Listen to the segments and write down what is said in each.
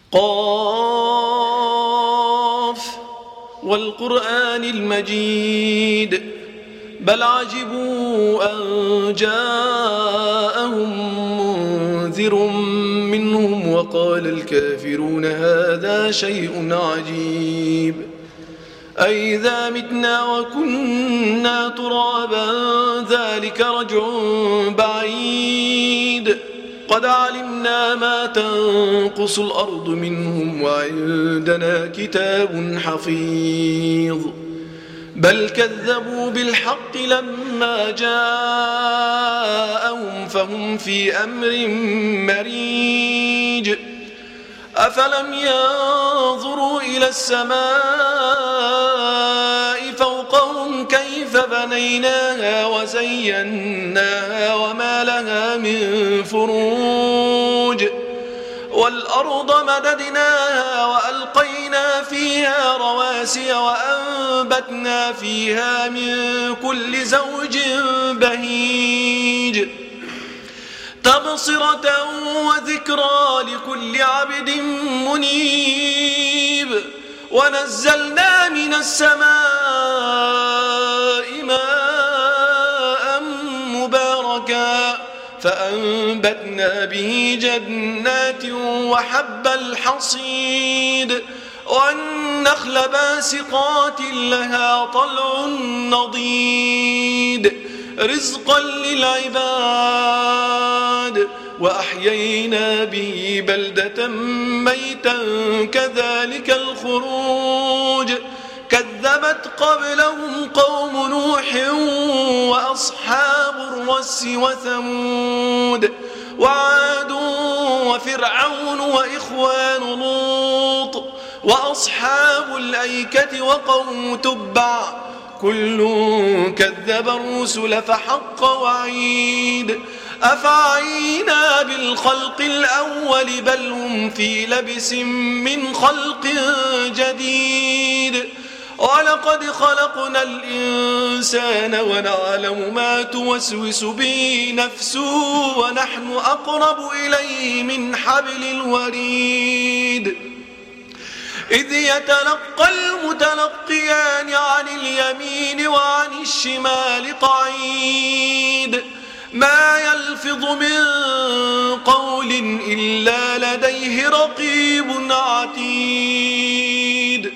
قاف والقرآن المجيد بل عجبوا أن جاءهم منذر منهم وقال الكافرون هذا شيء عجيب أئذا متنا وكنا ترابا ذلك رجع بعيد قد علمنا ما تنقص الأرض منهم وعندنا كتاب حفيظ بل كذبوا بالحق لما جاءهم فهم في أمر مريج أفلم ينظروا إلى السماء فوقهم كيف بنيناها وزيناها وما لها من فروج والأرض مددناها وألقينا فيها رواسي وأنبتنا فيها من كل زوج بهيج تبصرة وذكرى لكل عبد منيب ونزلنا من السماء ماء مباركا فأنبتنا به جنات وحب الحصيد والنخل باسقات لها طلع نضيد رزقا للعباد وأحيينا به بلدة ميتا كذلك الخروج كذبت قبلهم قوم نوح وأصحاب الرس وثمود وعاد وفرعون وإخوان لوط وأصحاب الأيكة وقوم تبع كل كذب الرسل فحق وعيد أفعينا بالخلق الأول بل هم في لبس من خلق جديد ولقد خلقنا الإنسان ونعلم ما توسوس به نفسه ونحن أقرب إليه من حبل الوريد إذ يتلقى المتلقيان عن اليمين وعن الشمال قعيد ما يلفظ من قول إلا لديه رقيب عتيد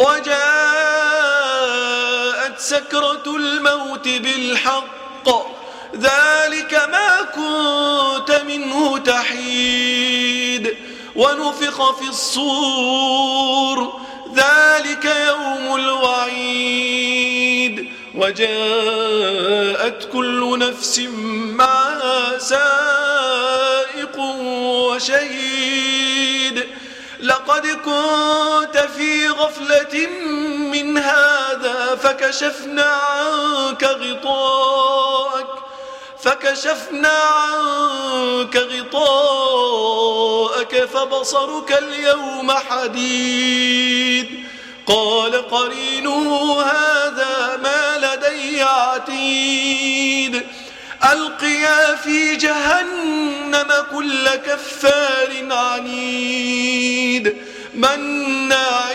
وجاءت سكرة الموت بالحق ذلك ما كنت منه تحيد ونفخ في الصور ذلك يوم الوعيد وجاءت كل نفس معها سائق وشهيد لقد كنت في غفلة من هذا فكشفنا عنك غطاءك فبصرك اليوم حديد قال قرينه هذا ما لدي عتيد ألقيا في جهنم كل كفار عنيد مناع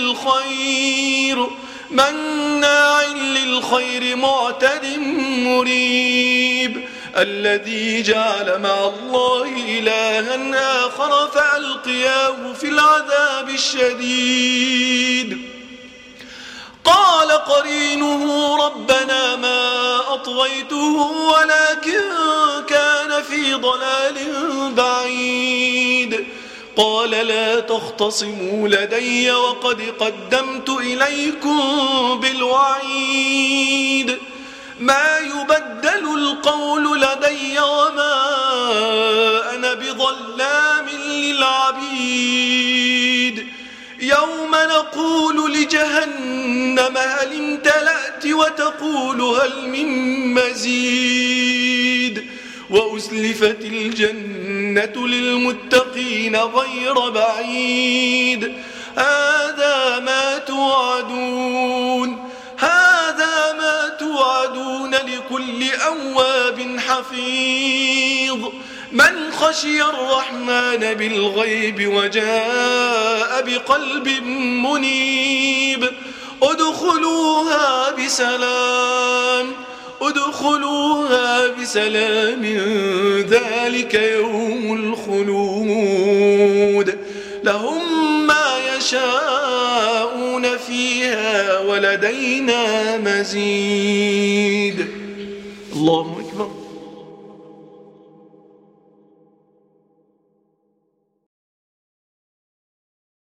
للخير معتد مريب الذي جعل مع الله إلها آخر فألقياه في العذاب الشديد قال قرينه ربنا ما أطغيته ولكن كان في ضلال بعيد قال لا تختصموا لدي وقد قدمت إليكم بالوعيد ما يبدل القول لدي وما أنا بظلام للعبيد يوم نقول لجهنم هل امتلأت وتقول هل من مزيد وأزلفت الجنة للمتقين غير بعيد هذا ما توعدون لكل أواب حفيظ من خشي الرحمن بالغيب وجاء بقلب منيب ادخلوها بسلام ذلك يوم الخلود لهم ما يشاءون فيها ولدينا مزيد. الله أكبر.